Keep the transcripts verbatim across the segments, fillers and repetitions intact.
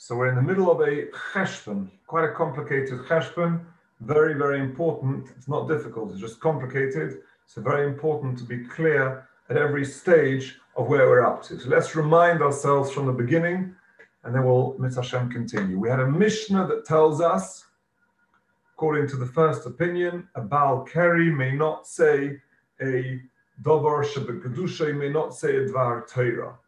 So we're in the middle of a cheshbon, quite a complicated cheshbon, very, very important. It's not difficult, it's just complicated. So very important to be clear at every stage of where we're up to. So let's remind ourselves from the beginning, and then we'll, Mitzvah Hashem, continue. We had a Mishnah that tells us, according to the first opinion, a Baal Keri may not say a Dovar Shebekadusha, he may not say a Dvar Torah.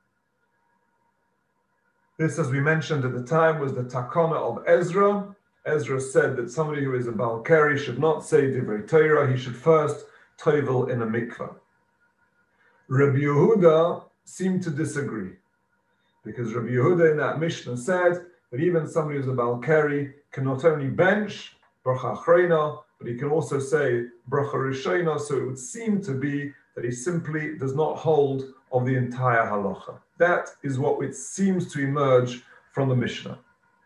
This, as we mentioned at the time, was the takana of Ezra. Ezra said that somebody who is a Baal Keri should not say Divrei Torah, he should first toivel in a mikveh. Rabbi Yehuda seemed to disagree, because Rabbi Yehuda in that Mishnah said that even somebody who's a Baal Keri can not only bench bracha achrona, but he can also say bracha rishona, so it would seem to be that he simply does not hold of the entire halacha. That is what it seems to emerge from the Mishnah.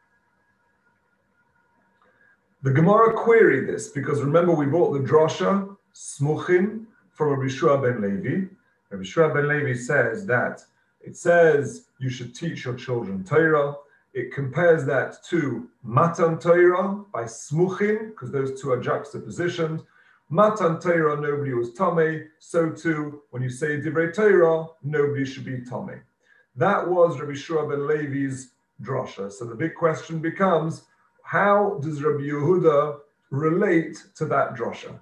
The Gemara queried this, because remember we brought the drasha, smuchim, from Rabbi Shua ben Levi. Rabbi Shua ben Levi says that it says you should teach your children Torah. It compares that to Matan Torah by smuchim, because those two are juxtapositioned. Matan Torah, nobody was Tomei, so too, when you say Divrei Torah, nobody should be Tomei. That was Rabbi Shua ben Levi's drasha. So the big question becomes, how does Rabbi Yehuda relate to that drasha?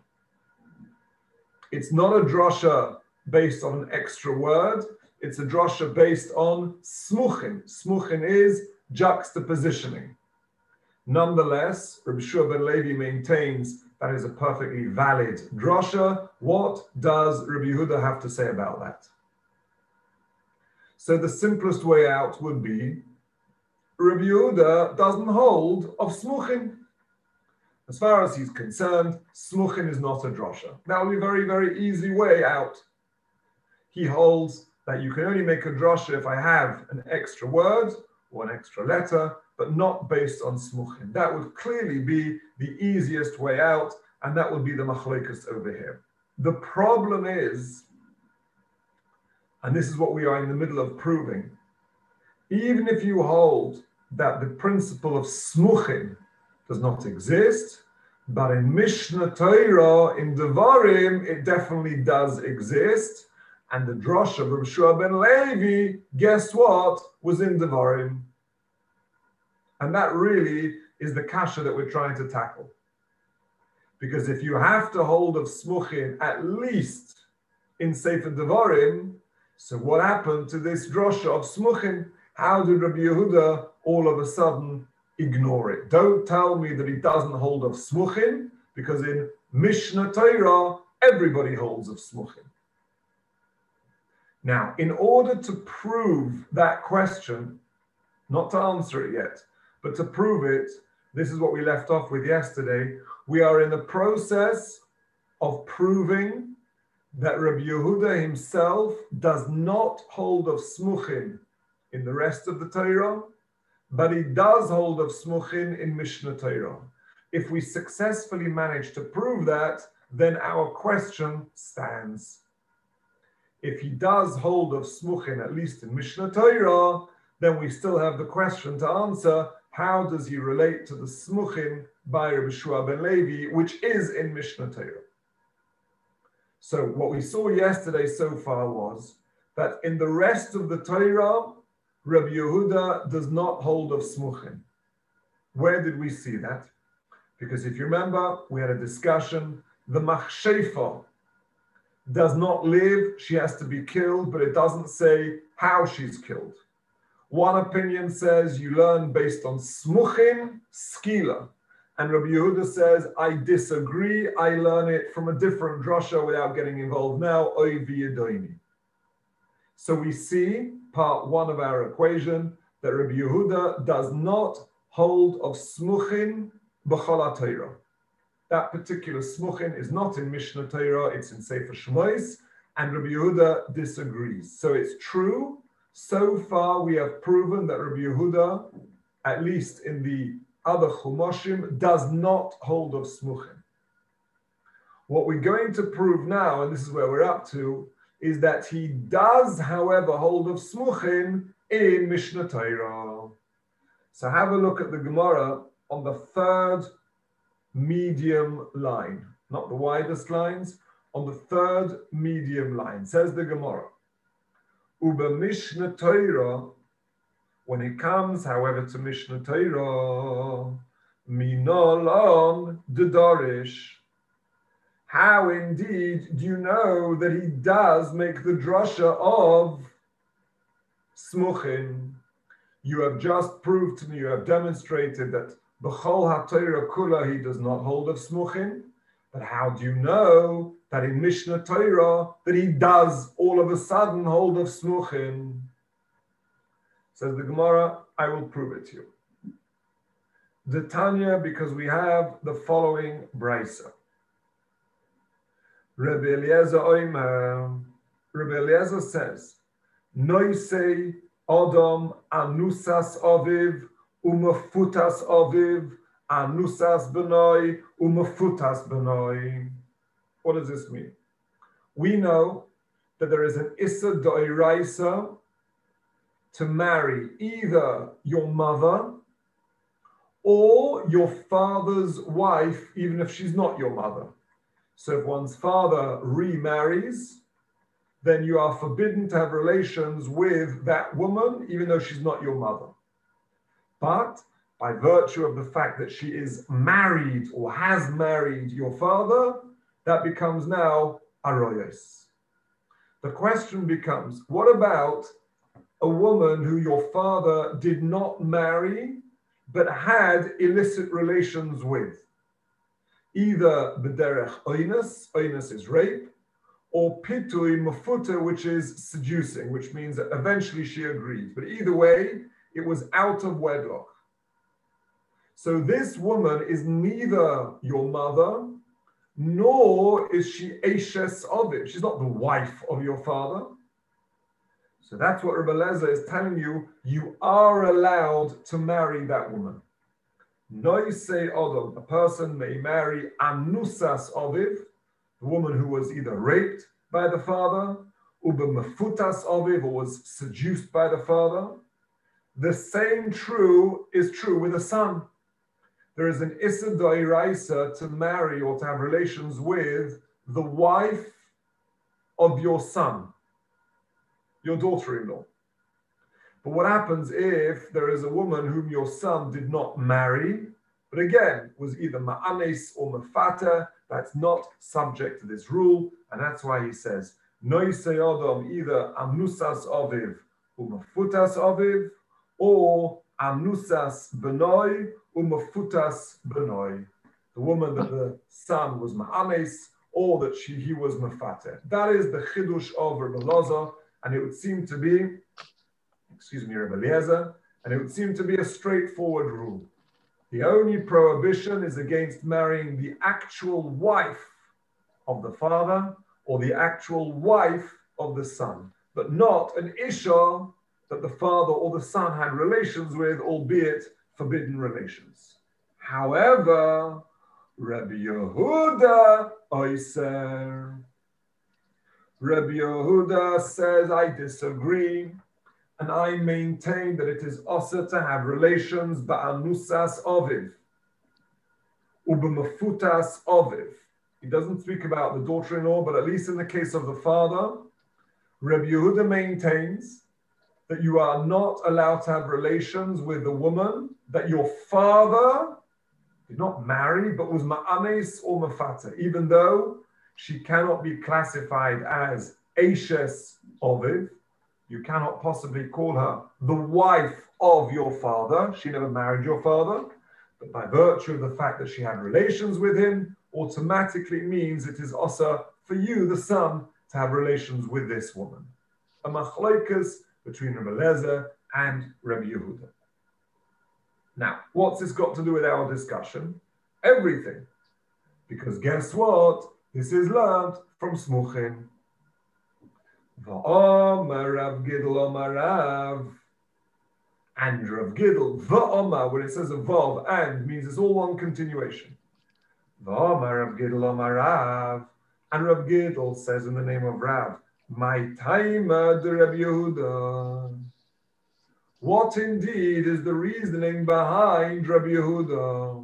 It's not a drasha based on an extra word, it's a drasha based on smuchim. Smuchim is juxtapositioning. Nonetheless, Rabbi Shua ben Levi maintains that is a perfectly valid drasha. What does Rabbi Yehuda have to say about that? So the simplest way out would be, Rabbi Yehuda doesn't hold of smuchim. As far as he's concerned, smuchim is not a drasha. That would be a very, very easy way out. He holds that you can only make a drasha if I have an extra word or an extra letter, but not based on smuchim. That would clearly be the easiest way out, and that would be the machlokes over here. The problem is, and this is what we are in the middle of proving, even if you hold that the principle of smuchim does not exist, but in Mishnah Torah, in Devarim, it definitely does exist, and the drasha of Rabbi Shua ben Levi, guess what, was in Devarim. And that really is the kasha that we're trying to tackle. Because if you have to hold of smuchim at least in Sefer Devarim, so what happened to this drasha of smuchim? How did Rabbi Yehuda all of a sudden ignore it? Don't tell me that he doesn't hold of smuchim, because in Mishnah Torah, everybody holds of smuchim. Now, in order to prove that question, not to answer it yet, but to prove it, this is what we left off with yesterday. We are in the process of proving that Rabbi Yehuda himself does not hold of smuchim in the rest of the Torah, but he does hold of smuchim in Mishnah Torah. If we successfully manage to prove that, then our question stands. If he does hold of smuchim, at least in Mishnah Torah, then we still have the question to answer, how does he relate to the smuchim by Rabbi Shua ben Levi, which is in Mishnah Torah? So what we saw yesterday so far was that in the rest of the Torah, Rabbi Yehuda does not hold of smuchim. Where did we see that? Because if you remember, we had a discussion, the machshefa does not live, she has to be killed, but it doesn't say how she's killed. One opinion says you learn based on smuchim, skila. And Rabbi Yehuda says, I disagree, I learn it from a different drasha without getting involved now, oy v'yedoini. So we see, part one of our equation, that Rabbi Yehuda does not hold of smuchim b'chol Torah. That particular smuchim is not in Mishnah Torah, it's in Sefer Shmos, and Rabbi Yehuda disagrees. So it's true, so far we have proven that Rabbi Yehuda, at least in the other Chumoshim, does not hold of smuchim. What we're going to prove now, and this is where we're up to, is that he does, however, hold of smuchim in Mishnah Torah. So have a look at the Gemara on the third medium line, not the widest lines, on the third medium line. Says the Gemara, Uba Mishnah Torah, when it comes, however, to Mishnah Torah, Minolon de Dorish. How indeed do you know that he does make the drasha of Smuchin? You have just proved to me, you have demonstrated that B'chol HaTorah Kula, he does not hold of Smuchin. But how do you know that in Mishnah Torah that he does all of a sudden hold of Smuchin? Says the Gemara, I will prove it to you. The Tanya, because we have the following brisa. Rabbi Eliezer Oimer, Rabbi Eliezer says, Noisei Adam anusas aviv umafutas aviv anusas benoi umafutas benoi. What does this mean? We know that there is an issa d'oraisa to marry either your mother or your father's wife, even if she's not your mother. So if one's father remarries, then you are forbidden to have relations with that woman, even though she's not your mother. But by virtue of the fact that she is married or has married your father, that becomes now aroyos. The question becomes, what about a woman who your father did not marry, but had illicit relations with? Either b'derech oinus, oinus is rape, or pitui mafuta, which is seducing, which means that eventually she agreed. But either way, it was out of wedlock. So this woman is neither your mother, nor is she Eishes Ovid. She's not the wife of your father. So that's what Rabbi Eliezer is telling you. You are allowed to marry that woman. Noisei Odom, a person may marry Anusas Oviv, the woman who was either raped by the father, Uba Mefutas Oviv, or was seduced by the father. The same true is true with a son. There is an Issa D'Oraisa to marry or to have relations with the wife of your son, your daughter-in-law. But what happens if there is a woman whom your son did not marry, but again, was either ma'anes or mafata? That's not subject to this rule, and that's why he says, Noisei Odom, either amnusas aviv umafutas aviv, or amnusas benoi umafutas benoi. The woman that the son was ma'anes, or that she he was mafata. That is the chidush of Rabbi Eliezer, and it would seem to be, excuse me, Rabbi Eliezer, and it would seem to be a straightforward rule. The only prohibition is against marrying the actual wife of the father or the actual wife of the son, but not an isha that the father or the son had relations with, albeit forbidden relations. However, Rabbi Yehuda Oiser, Rabbi Yehuda says, I disagree. And I maintain that it is also to have relations ba'anusas oviv, ubamafutas oviv. He doesn't speak about the daughter-in-law, but at least in the case of the father, Rabbi Yehuda maintains that you are not allowed to have relations with the woman that your father did not marry, but was ma'anes or mafata, even though she cannot be classified as Eishes Oviv. You cannot possibly call her the wife of your father. She never married your father. But by virtue of the fact that she had relations with him, automatically means it is also for you, the son, to have relations with this woman. A machlokes between Rabbi Eliezer and Rabbi Yehuda. Now, what's this got to do with our discussion? Everything. Because guess what? This is learned from Smuchin. Va'omar Rav Gidl Omar Rav, and Rav Gidl, Va'omar, when it says a vav and means it's all one continuation. Va'omar Rav Gidl Omar Rav, and Rav Gidl says in the name of Rav, my taima de Rav Yehuda, What indeed is the reasoning behind Rabbi Yehuda?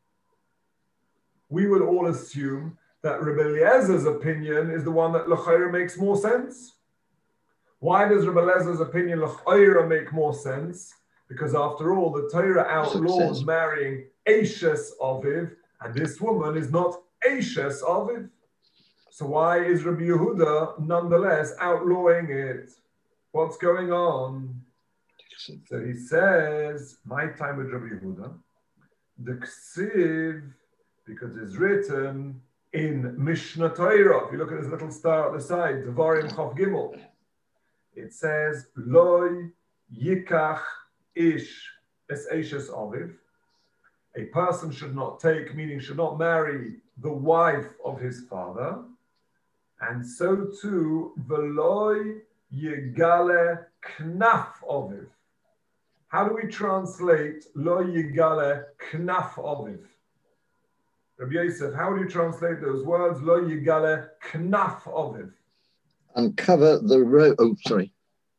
We would all assume that Rabbi Eliezer's opinion is the one that l'chayra makes more sense. Why does Rabbi Eliezer's opinion l'chayra make more sense? Because after all, the Torah outlaws Success. marrying Ashes Aviv, and this woman is not Ashes Aviv. So why is Rabbi Yehuda nonetheless outlawing it? What's going on? So he says, my time with Rabbi Yehuda, the Ksiv, because it's written in Mishnah Torah. If you look at this little star at the side, Devarim Chof Gimel, it says, Loi Yikach Ish Es Ashes Aviv. A person should not take, meaning should not marry the wife of his father, and so too, Veloi Yigale Knaf Aviv. How do we translate Lo Yigale Knaf Aviv? Rabbi Yosef, how do you translate those words? Lo Yigale Knaf Aviv. Uncover the robe. Oh, sorry.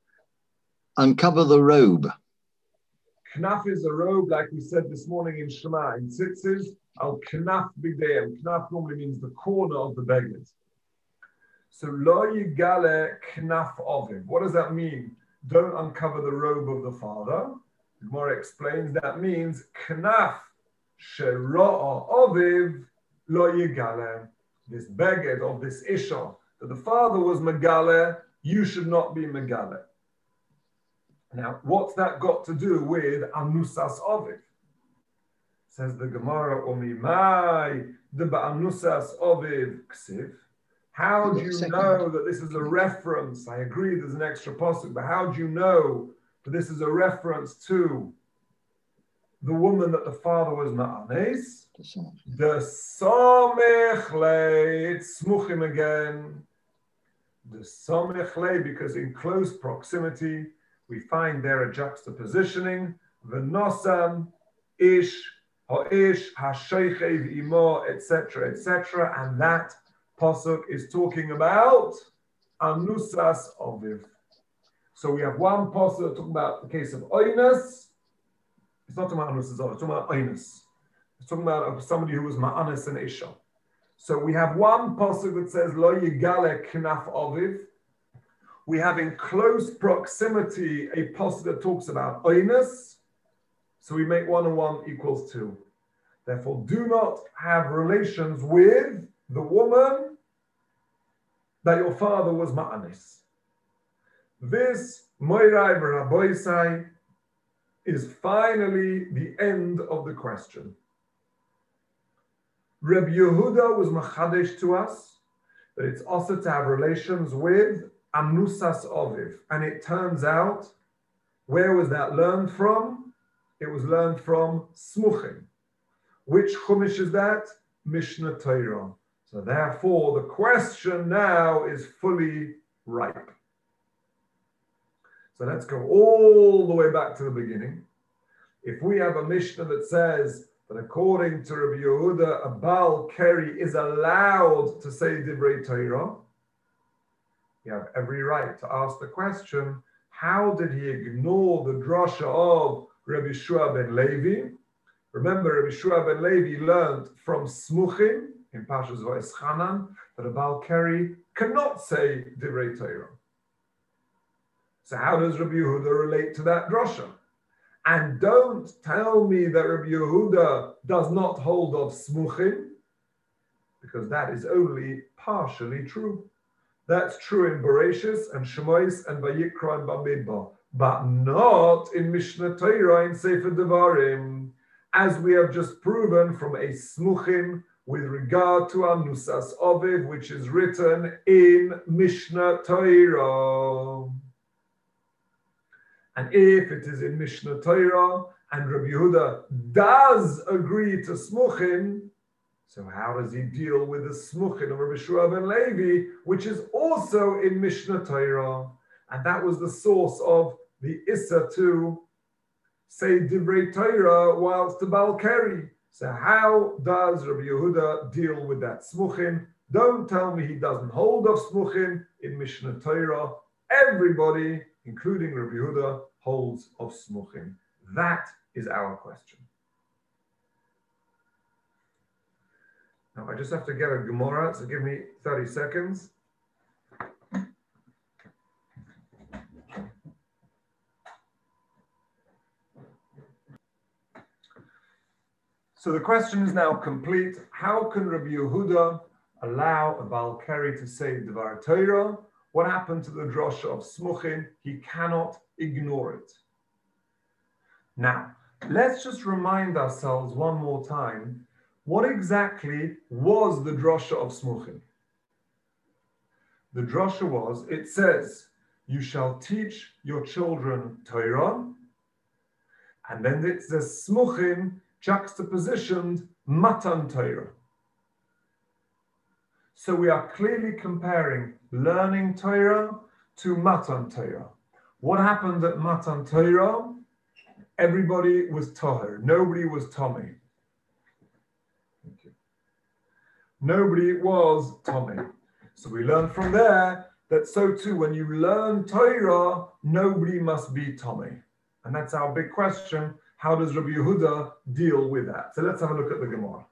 Uncover the robe. Knaf is a robe, like we said this morning in Shema. In tzitzis, al knaf bigdeim. Knaf normally means the corner of the beged. So lo yigale knaf aviv. What does that mean? Don't uncover the robe of the father. The Gemara explains that means knaf shera'a aviv lo yigale. This beged of this isha that the father was megale, you should not be megale. Now, what's that got to do with anusas aviv? Says the Gemara, Omimai the anusas aviv ksiv. How do you know that this is a reference? I agree there's an extra pasuk, but how do you know that this is a reference to the woman that the father was ma'anes? The samech le, it's smuchim again. The samech le, because in close proximity, we find there a juxtapositioning, v'nosam, ish, ha'ish, ha'sheichev imo, et cetera, et cetera, and that pasuk is talking about anusas aviv. So we have one pasuk talking about the case of oinus. It's not talking about anusas aviv, it's talking about oinus. It's talking about somebody who was ma'anis and isha. So we have one pasuk that says lo yigale knaf aviv. We have in close proximity a pasuk that talks about oinus. So we make one and one equals two. Therefore, do not have relations with the woman that your father was ma'anis. This Moirai B'Raboisai is finally the end of the question. Reb Yehuda was machadesh to us that it's also to have relations with anusas aviv, and it turns out, where was that learned from? It was learned from smuchim. Which chumash is that? Mishnah Torah. So therefore, the question now is fully ripe. So let's go all the way back to the beginning. If we have a Mishnah that says that according to Rabbi Yehuda, a Baal Keri is allowed to say Divrei Torah, you have every right to ask the question, how did he ignore the drasha of Rabbi Shua ben Levi? Remember, Rabbi Shua ben Levi learned from Smuchim in Pashas Va'eschanan that a Baal Keri cannot say Divrei Torah. So how does Rabbi Yehuda relate to that drasha? And don't tell me that Rabbi Yehuda does not hold of Smuchim, because that is only partially true. That's true in Bereshis and Shemois and Vayikra and Bamidbar, but not in Mishnah Torah in Sefer Devarim, as we have just proven from a Smuchim with regard to Anusas Aviv, which is written in Mishnah Torah. And if it is in Mishnah Torah and Rabbi Yehuda does agree to Smuchim, so how does he deal with the Smuchim of Rabbi Shua ben Levi, which is also in Mishnah Torah? And that was the source of the Issa to say Divrei Torah whilst the Baal Keri. So how does Rabbi Yehuda deal with that Smuchim? Don't tell me he doesn't hold of Smuchim in Mishnah Torah. Everybody, including Rabbi Yehuda, holds of smuchim? That is our question. Now I just have to get a Gemara, so give me thirty seconds. So the question is now complete. How can Rabbi Yehuda allow a Baal Keri to say Dvar Torah? What happened to the drasha of smuchim? He cannot ignore it. Now, let's just remind ourselves one more time, what exactly was the drasha of smuchim? The drasha was, it says, you shall teach your children Torah, and then it says smuchim, juxtapositioned matan Torah. So we are clearly comparing learning Torah to matan Torah. What happened at matan Torah? Everybody was tahir. Nobody was Tommy. Thank you. Nobody was Tommy. So we learn from there that so too, when you learn Torah, nobody must be Tommy. And that's our big question. How does Rabbi Yehuda deal with that? So let's have a look at the Gemara.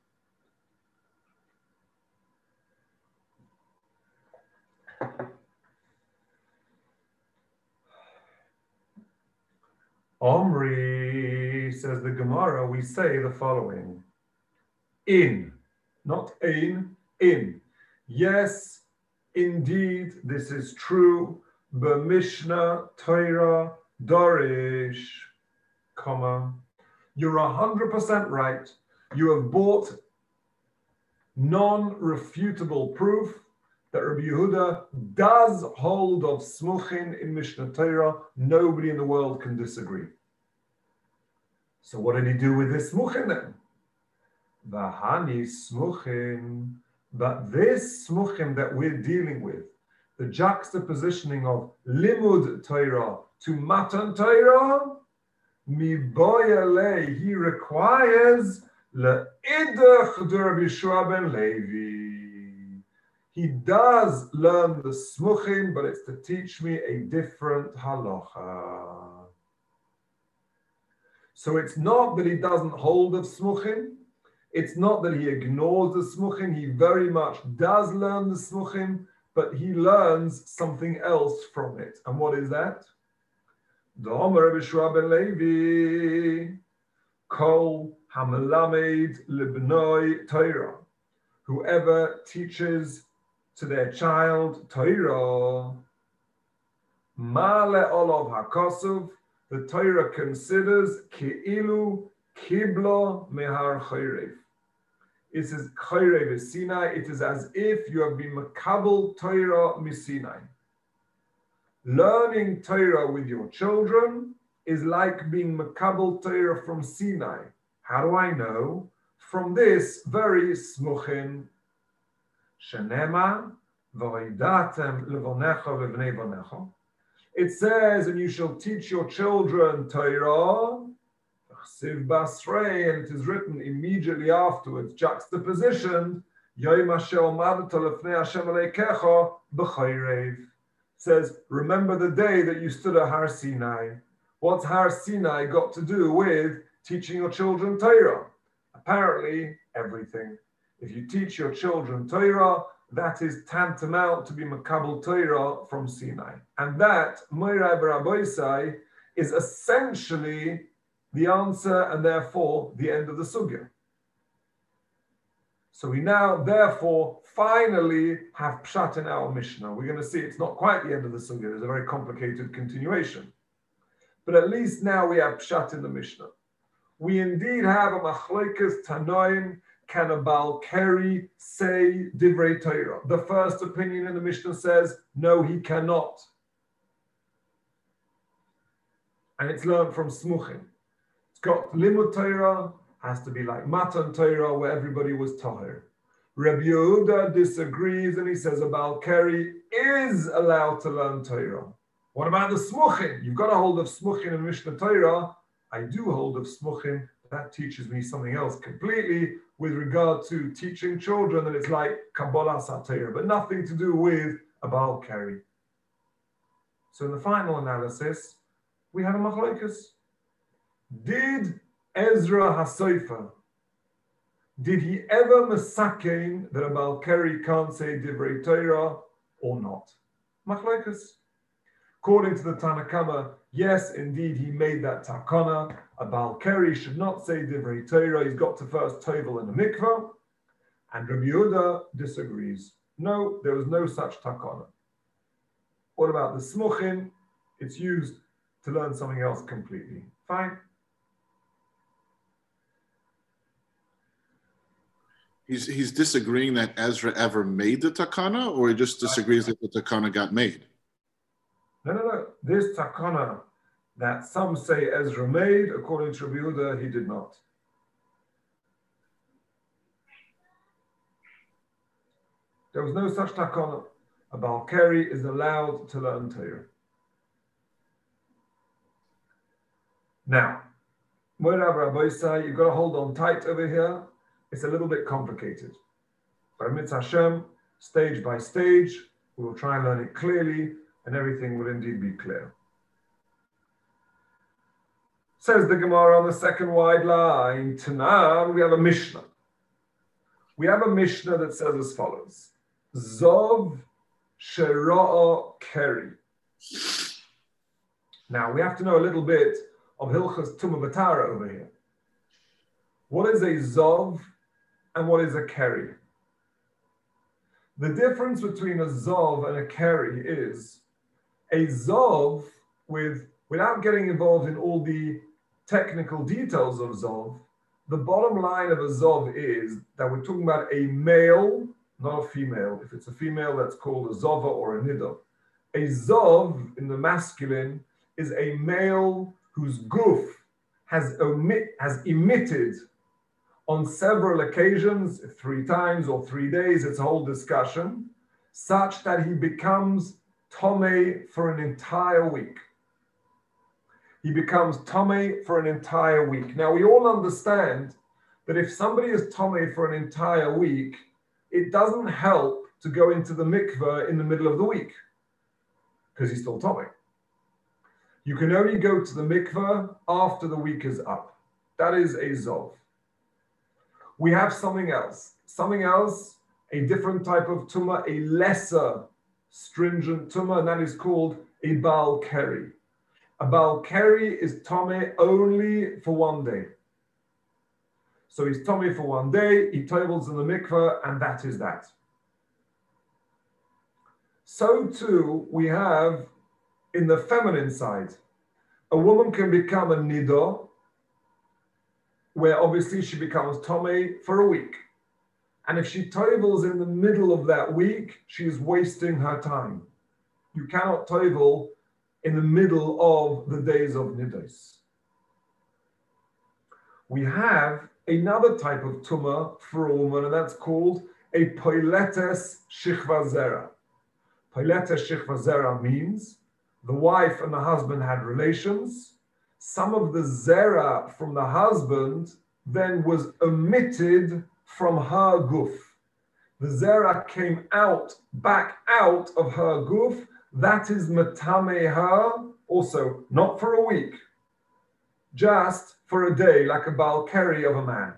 Omri, says the Gemara, we say the following. In, not ein, in. Yes, indeed, this is true. B'Mishnah Torah Dorish, comma. You're one hundred percent right. You have brought non-refutable proof that Rabbi Yehuda does hold of smuchin in Mishnah Torah. Nobody in the world can disagree. So what did he do with this smuchin then? Vahani smuchin. But this smuchin that we're dealing with, the juxtapositioning of limud Torah to matan Torah, mi boyale, he requires le'idach de Rabbi Yeshua ben Levi. He does learn the smuchim, but it's to teach me a different halacha. So it's not that he doesn't hold of smuchim. It's not that he ignores the smuchim. He very much does learn the smuchim, but he learns something else from it. And what is that? Da'omer Rabbi Yeshua ben Levi, kol hamelamed libnoi Torah. Whoever teaches to their child Torah, Male Olav HaKosuv, the Torah considers Ki'ilu Kiblo Mehar Chayrev. It says Chayrev is Sinai. It is as if you have been Makabel Torah Misinai. Learning Torah with your children is like being Makabel Torah from Sinai. How do I know? From this very smuchin. Shenema v'hoidatem levonecha v'vnei vonecha. It says, and you shall teach your children Torah, and it is written immediately afterwards, juxtapositioned, Yom asher omadta lefnei Hashem Elokecha b'chayrev. Says, remember the day that you stood at Har Sinai. What's Har Sinai got to do with teaching your children Torah? Apparently, everything. If you teach your children Torah, that is tantamount to be Makabel Torah from Sinai. And that, Moirai Baraboisai, is essentially the answer and therefore the end of the sugya. So we now, therefore, finally have pshat in our Mishnah. We're going to see it's not quite the end of the sugya. There's a very complicated continuation. But at least now we have pshat in the Mishnah. We indeed have a machlokas tanoim. Can a Baal Keri say divrei Torah? The first opinion in the Mishnah says, no, he cannot. And it's learned from smuchim. It's got limud Torah, has to be like matan Torah, where everybody was tahir. Rabbi Yehuda disagrees, and he says a Baal Keri is allowed to learn Torah. What about the smuchim? You've got a hold of smuchim in Mishnah Torah. I do hold of smuchim. That teaches me something else completely with regard to teaching children, that it's like Kabbalah Satira, but nothing to do with a Baal Keri. So in the final analysis, we have a machlokas. Did Ezra HaSofer, did he ever mesakein that a Balkari can't say Divrei Torah or not? Machlokas. According to the Tanna Kama, yes, indeed, he made that takana. A Balkari should not say Divrei Torah. He's got to first tovel in the mikvah. And Rabbi Yehuda disagrees. No, there was no such takana. What about the smuchin? It's used to learn something else completely. Fine. He's he's disagreeing that Ezra ever made the takana, or he just disagrees that the takana got made? No, no, no. This takana that some say Ezra made, according to Rabbi Yehuda, he did not. There was no such takana. A Balkari is allowed to learn Torah. Now, Moirav Rabbeisai, you've got to hold on tight over here. It's a little bit complicated. But Mitzvah Hashem, stage by stage, we will try and learn it clearly, and everything will indeed be clear. Says the Gemara on the second wide line, Tanan, we have a Mishnah. We have a Mishnah that says as follows. Zov Shera'a Keri. Now, we have to know a little bit of Hilchas Tumah B'Tara over here. What is a Zov and what is a Keri? The difference between a Zov and a Keri is a Zov, with, without getting involved in all the technical details of Zov, the bottom line of a Zov is that we're talking about a male, not a female. If it's a female, that's called a Zova or a Nida. A Zov in the masculine is a male whose guf has, omit, has emitted on several occasions, three times or three days, it's a whole discussion, such that he becomes Tomei for an entire week. He becomes Tomei for an entire week. Now, we all understand that if somebody is Tomei for an entire week, it doesn't help to go into the mikveh in the middle of the week, because he's still Tomei. You can only go to the mikveh after the week is up. That is a Zov. We have something else. Something else, a different type of tumah, a lesser stringent tumah, and that is called a Baal Keri. A Baal Keri is Tomei only for one day. So he's Tomei for one day, he tovels in the mikveh, and that is that. So too, we have in the feminine side, a woman can become a Nidah, where obviously she becomes Tomei for a week. And if she tovels in the middle of that week, she is wasting her time. You cannot tovel in the middle of the days of Nidos. We have another type of tumah for a woman, and that's called a poiletes shichva zera. Poiletes shichva zera means the wife and the husband had relations. Some of the zera from the husband then was omitted from her guf. The zera came out, back out of her guf. That is matame her, also not for a week, just for a day, like a Baal Keri of a man.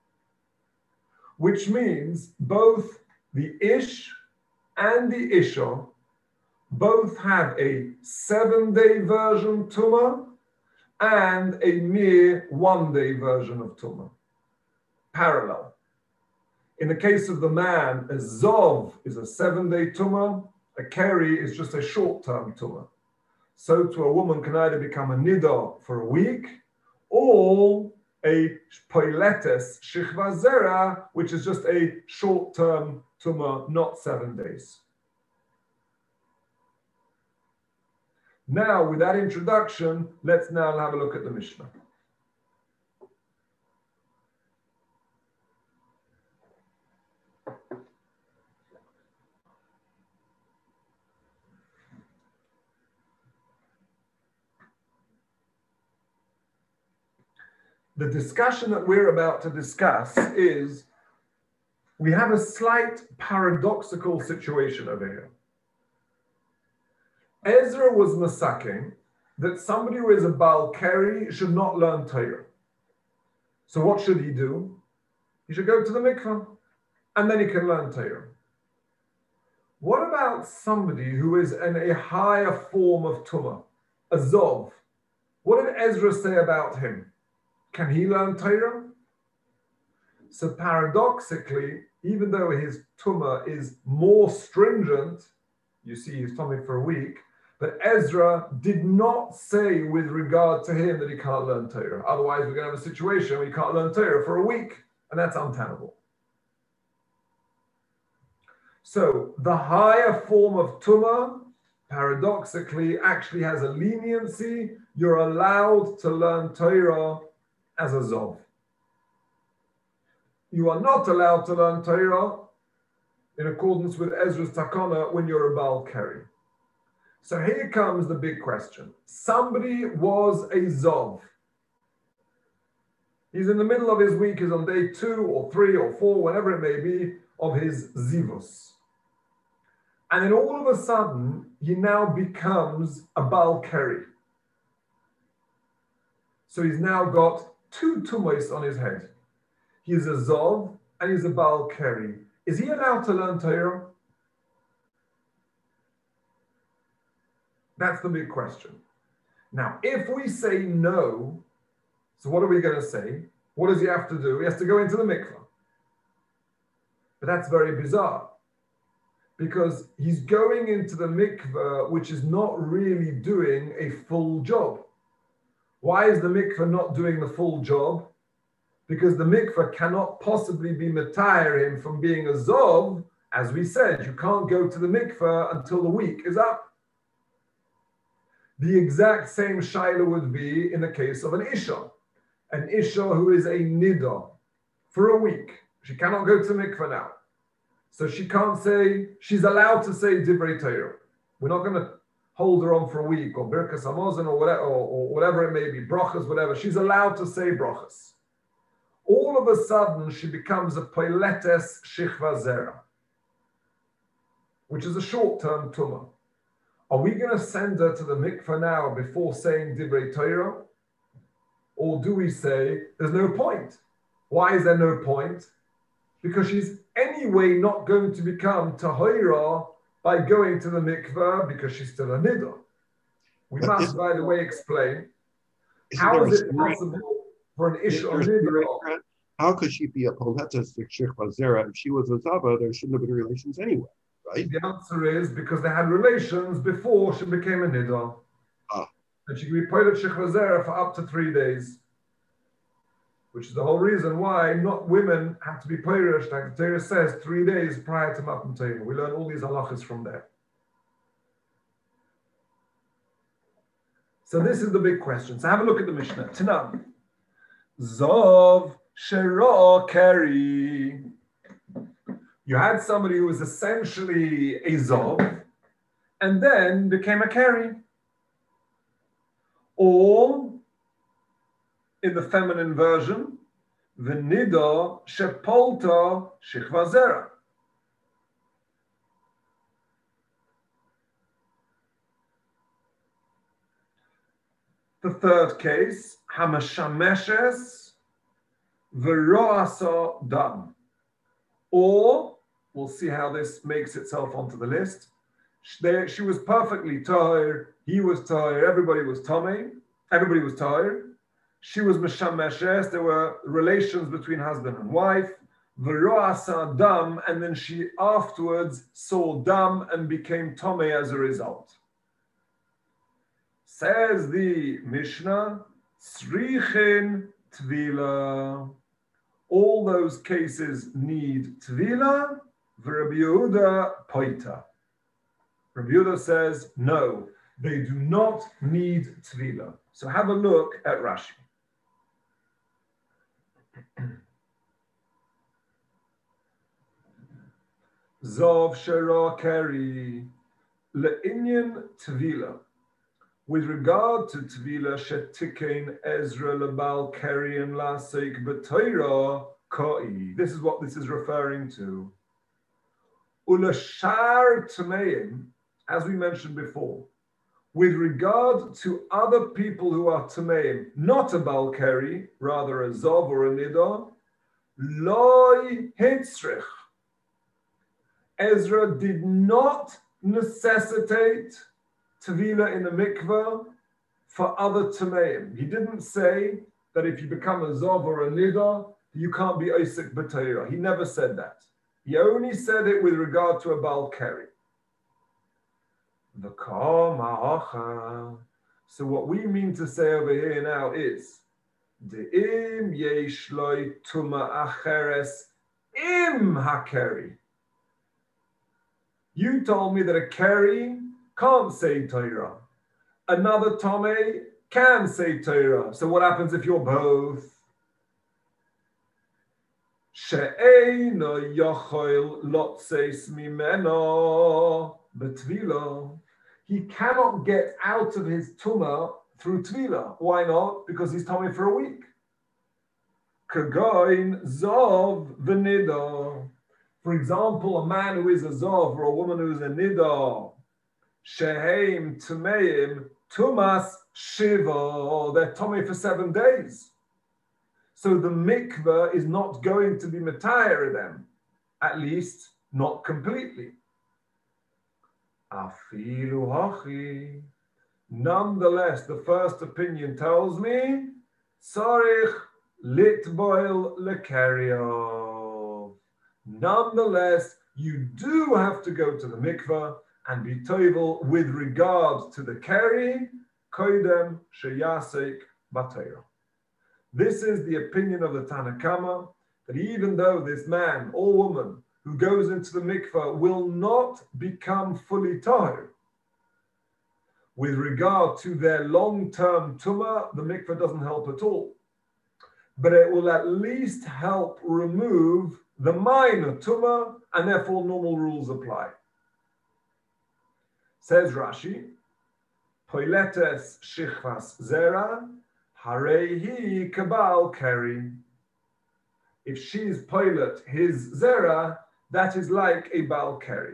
Which means both the ish and the isha both have a seven-day version tumah and a mere one-day version of tumah. Parallel. In the case of the man, a zov is a seven-day tumah, a keri is just a short-term tumah. So to a woman can either become a nidah for a week, or a poiletes shichva zera, which is just a short-term tumah, not seven days. Now, with that introduction, let's now have a look at the Mishnah. The discussion that we're about to discuss is, we have a slight paradoxical situation over here. Ezra was masaking that somebody who is a Baal Keri should not learn Torah. So what should he do? He should go to the mikveh, and then he can learn Torah. What about somebody who is in a higher form of Tumah, a Zov? What did Ezra say about him? Can he learn Torah? So paradoxically, even though his Tumah is more stringent, you see he's tummy for a week, but Ezra did not say with regard to him that he can't learn Torah. Otherwise, we're going to have a situation where he can't learn Torah for a week, and that's untenable. So the higher form of Tumah, paradoxically, actually has a leniency. You're allowed to learn Torah as a Zov. You are not allowed to learn Torah in accordance with Ezra's Takana when you're a Baal Keri. So here comes the big question. Somebody was a Zov. He's in the middle of his week, he's on day two or three or four, whatever it may be, of his Zivus. And then all of a sudden, he now becomes a Baal Keri. So he's now got two tumos on his head. He's a Zov and he's a Baal Keri. Is he allowed to learn Torah? That's the big question. Now, if we say no, so what are we going to say? What does he have to do? He has to go into the mikveh. But that's very bizarre, because he's going into the mikveh, which is not really doing a full job. Why is the mikveh not doing the full job? Because the mikveh cannot possibly be metayer him from being a Zov. As we said, you can't go to the mikveh until the week is up. The exact same shaila would be in the case of an Isha. An Isha who is a Nida for a week. She cannot go to the mikveh now. So she can't say, she's allowed to say Divrei Torah. We're not going to hold her on for a week, or Birkas Hamazon, or whatever, or, or whatever it may be, brachas, whatever. She's allowed to say brachas. All of a sudden, she becomes a Poiletes Shichva Zera, which is a short-term tumah. Are we going to send her to the mikveh now before saying Divrei Torah? Or do we say, there's no point? Why is there no point? Because she's anyway not going to become Tahira by going to the mikveh because she's still a Nida. We but must, by the way, explain, how is it possible for an Isha or Nida? How could she be a Poletas Shechva Zera? If she was a Zava, there shouldn't have been relations anyway. Right? The answer is because they had relations before she became a Nida. Ah. And she could be Poilet Shechva Zera for up to three days. Which is the whole reason why not women have to be Poirish, like the Torah says, three days prior to Matan Torah. We learn all these halachas from there. So this is the big question. So have a look at the Mishnah. Tanam. Zov Shera Keri. You had somebody who was essentially a Zov and then became a Keri. Or, in the feminine version, V'nida Shepolta Shichva Zera. The third case, Hamashameshes V'roasa Dam. Or, we'll see how this makes itself onto the list. She, she was perfectly tired, he was tired, everybody was tummy, everybody was tired. She was Meshameshes, there were relations between husband and wife, V'roasa Dam, and then she afterwards saw Dam and became Tomei as a result. Says the Mishnah, Srichin Tvila. All those cases need Tvila, V'Rabbi Yehuda Poita. Rabbi Yehuda says, no, they do not need Tvila. So have a look at Rashi. Zov Shera Keri Le'inyan Tvila. With regard to Tvila Shetikein Ezra Lebal Keri and Lasik B'Torah Koi. This is what this is referring to. Ulashar Tmeim, as we mentioned before, with regard to other people who are Tameim, not a Balkari, rather a Zov or a Nida, Loi Hitzrich. Ezra did not necessitate Tevila in the mikveh for other Tameim. He didn't say that if you become a Zov or a Nida, you can't be Osik B'Torah. He never said that. He only said it with regard to a Balkari. The So what we mean to say over here now is De'im yesh loi tuma acheres im hakeri. You told me that a keri can't say Torah. Another Tomei can say Torah. So what happens if you're both? She'eino yochel lotzeis mimeno betvila. He cannot get out of his tumah through tvila. Why not? Because he's tummy for a week. Kagoin zov v'nida. For example, a man who is a zov or a woman who is a nida. Sheheim tumeim tumas shiva. They're tummy for seven days. So the mikveh is not going to be matayr them, at least not completely. Afilu hachi. Nonetheless, the first opinion tells me, Sarich litboil lekariov. Nonetheless, you do have to go to the mikveh and be toivel with regard to the keri, koidem sheyasek batayra. This is the opinion of the Tanakama, that even though this man or woman who goes into the mikveh will not become fully tahir, with regard to their long-term tumah, the mikveh doesn't help at all. But it will at least help remove the minor tumah, and therefore normal rules apply. Says Rashi, Poiletes shichvas zera, harehi kabal keri. If she is poilet his zera, that is like a bal keri.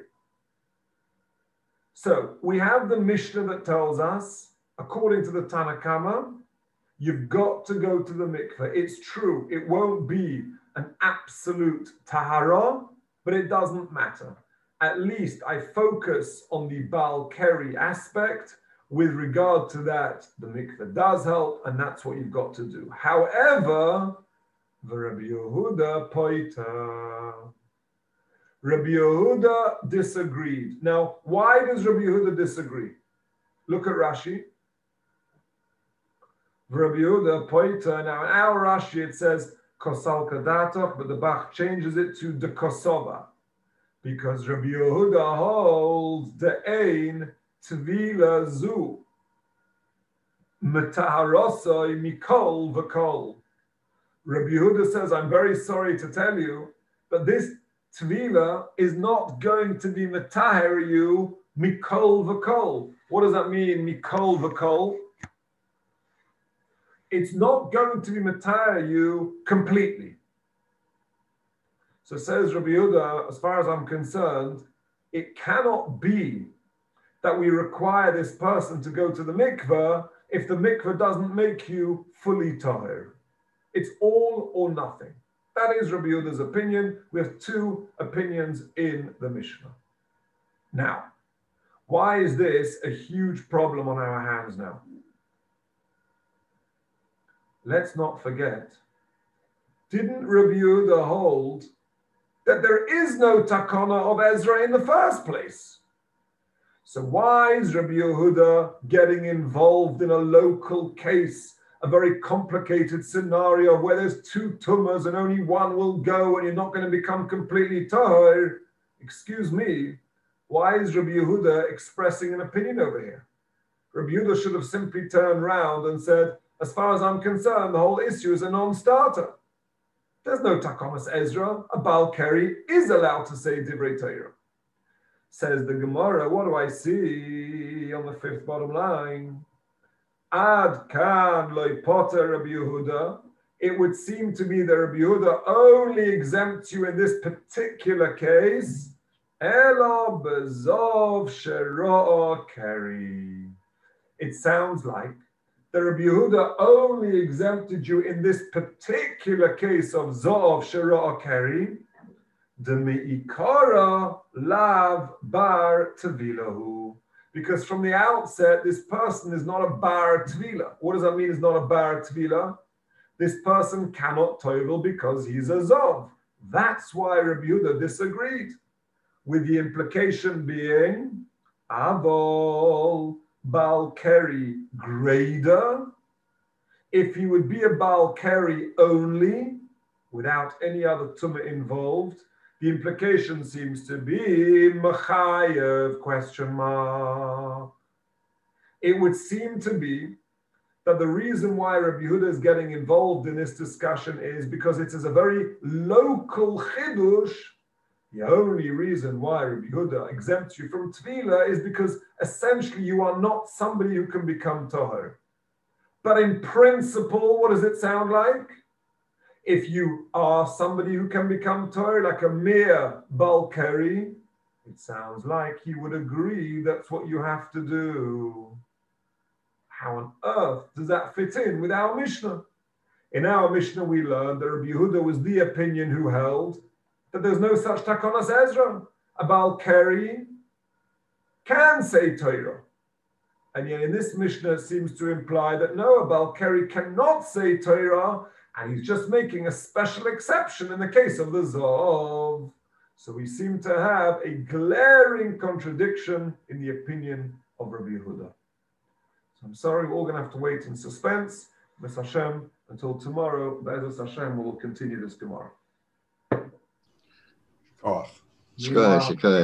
So we have the Mishnah that tells us, according to the Tanakama, you've got to go to the mikveh. It's true, it won't be an absolute tahara, but it doesn't matter. At least I focus on the bal keri aspect. With regard to that, the mikveh does help, and that's what you've got to do. However, the Rabbi Yehuda poita. Rabbi Yehuda disagreed. Now, why does Rabbi Yehuda disagree? Look at Rashi. Rabbi Yehuda poita. Now, in our Rashi it says kosal kadatoch, but the Bach changes it to de kosova, because Rabbi Yehuda holds the ein tvila zu metaharosai mikol v'kol. Rabbi Yehuda says, I'm very sorry to tell you, but this tvila is not going to be metaher you mikol v'kol. What does that mean, mikol v'kol? It's not going to be metaher you completely. So says Rabbi Yehuda, as far as I'm concerned, it cannot be that we require this person to go to the mikveh if the mikveh doesn't make you fully tahir. It's all or nothing. That is Rabbi Yehuda's opinion. We have two opinions in the Mishnah. Now, why is this a huge problem on our hands now? Let's not forget, didn't Rabbi Yehuda hold that there is no takana of Ezra in the first place? So why is Rabbi Yehuda getting involved in a local case, a very complicated scenario where there's two tumas and only one will go and you're not going to become completely tahir? Excuse me, why is Rabbi Yehuda expressing an opinion over here? Rabbi Yehuda should have simply turned around and said, as far as I'm concerned, the whole issue is a non-starter. There's no takamas Ezra. A bal keri is allowed to say divrei Torah. Says the Gemara, what do I see on the fifth bottom line? Ad kan loy poter Rabbi Yehuda. It would seem to me that Rabbi Yehuda only exempts you in this particular case. Elo bezov shero'o keri. it sounds like that Rabbi Yehuda only exempted you in this particular case of Zo'ov Shara Keri, the Me'ikara Lav Bar Tevilahu. Because from the outset, this person is not a Bar Tvila. What does that mean, is not a Bar Tvila? This person cannot tovel because he's a Zov. That's why Rabbi Yehuda disagreed, with the implication being Avol Baal Keri Grader. If he would be a Baal Keri only, without any other Tumah involved, the implication seems to be Machayev, question mark. It would seem to be that the reason why Rabbi Yehuda is getting involved in this discussion is because it is a very local chidush. The only reason why Rabbi Yehuda exempts you from Tvila is because essentially you are not somebody who can become Toher. But in principle, what does it sound like? If you are somebody who can become Toher, like a mere Baal Keri, it sounds like he would agree that's what you have to do. How on earth does that fit in with our Mishnah? In our Mishnah, we learned that Rabbi Yehuda was the opinion who held that there's no such takonas Ezra. A Baal Keri can say Torah. And yet in this Mishnah, it seems to imply that no, a Baal Keri cannot say Torah, and he's just making a special exception in the case of the Zov. So we seem to have a glaring contradiction in the opinion of Rabbi Yehuda. So I'm sorry, we're all going to have to wait in suspense. B'ez Hashem, until tomorrow. B'ez Hashem, we'll continue this tomorrow. Oh. Shkoyach, shkoyach.